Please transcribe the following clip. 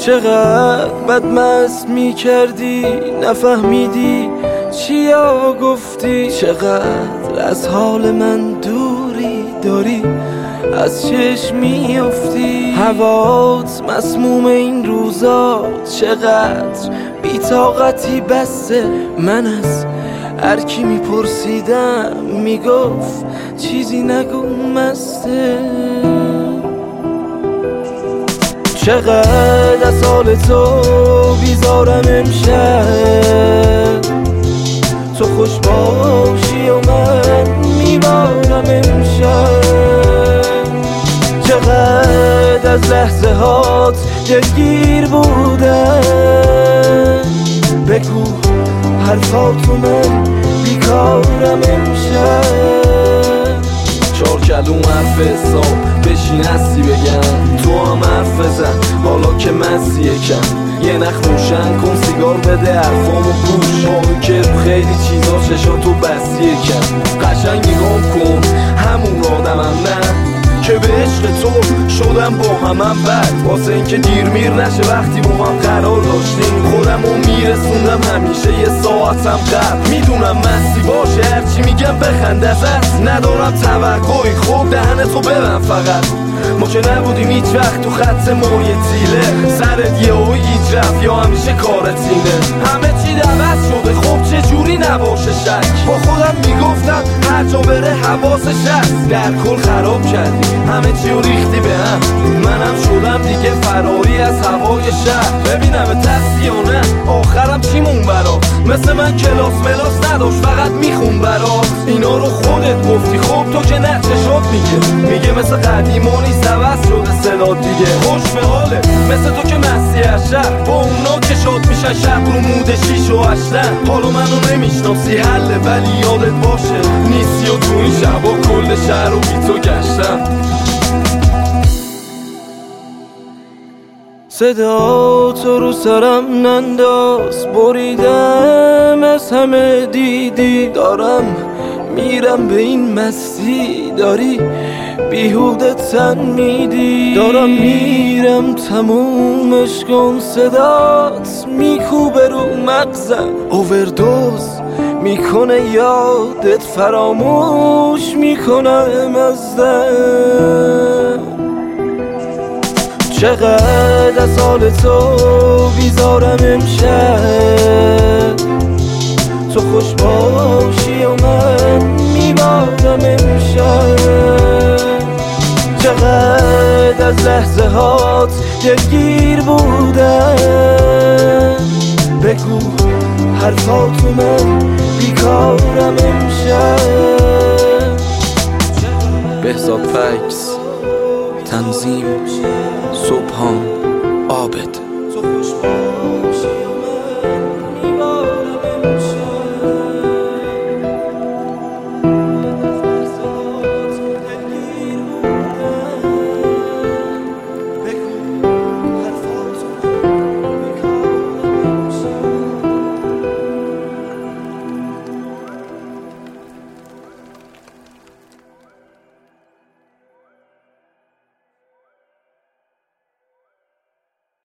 چقدر بدمست میکردی نفهمیدی چیا گفتی، چقدر از حال من دوری داری از چشم میافتی، هوات مسموم این روزا چقدر بی‌طاقتی بسته، من از هر کی میپرسیدم میگفت چیزی نگو مسته. چقدر از حال تو بیزارم امشب، تو خوش باشی و من میبارم امشب، چقدر از لحظه هات دلگیر بودم، بگو حرفاتو من بیکارم امشب. 4 کلوم حرف حساب بشین هستی بگم، تو هم حرف بزن حالا که مسی یکم، یه نخ روشن کن سیگار بده حرفامو گوش، آبی که رو خیلی چیزا چشاتو بستی یکم، قشنگ نگام کن همون آدمم نه که به عشق تو شدم با همم بد، واسه اینکه دیر میر نشه وقتی با هم قرار داشتیم، خودمو میرسوندم همیشه یه ساعتم قبل، میدونم مستی باشه هرچی میگم بخند ازت، ندارم توقعی خوب دهنتو ببن فقط، ما که نبودیم هیچ وقت تو خط ما یه تیله، سرت یه او هیچ رفت یا همیشه کارت اینه، همه چی عوض شده خب چه جوری نباشه شک، با خودم میگفتم هر جا بره حواسش هست، در کل خراب کردی همه چی رو ریختی به هم، منم شدم دیگه فراری از هوای شهر، ببینم دستی یا نه آخرم چیمون برات، مثل من کلاس ملاس نداشت فقط میخون برات، اینا رو خودت گفتی خب تو که نه چشات میگه مثل قدیمانی عوض شده صدات دیگه، خوش به حاله مثل تو که مسیح از شهر، با اونا که شد میشن شب رو موده 6 و 8، حالا منو نمیشناسی حله ولی یادت باشه نیستی و تو این شبا کل شهر رو بی تو گشتم. صدا تو رو سرم ننداز بریدم از همه دیدی، دارم میرم به این مستی داری بیهوده تن میدی، دارم میرم تمومش کن صدات میکوبه رو مغزم، اووردوز میکنه یادت فراموش میکنم ازم، چقدر از حال تو بیزارم امشب، تو خوش باشی و من میبارم امشب، چقدر از لحظه هات دلگیر بودم، بگو حرفاتو من بیکارم امشب. بهزاد فکس، تنظیم صبحان عابد.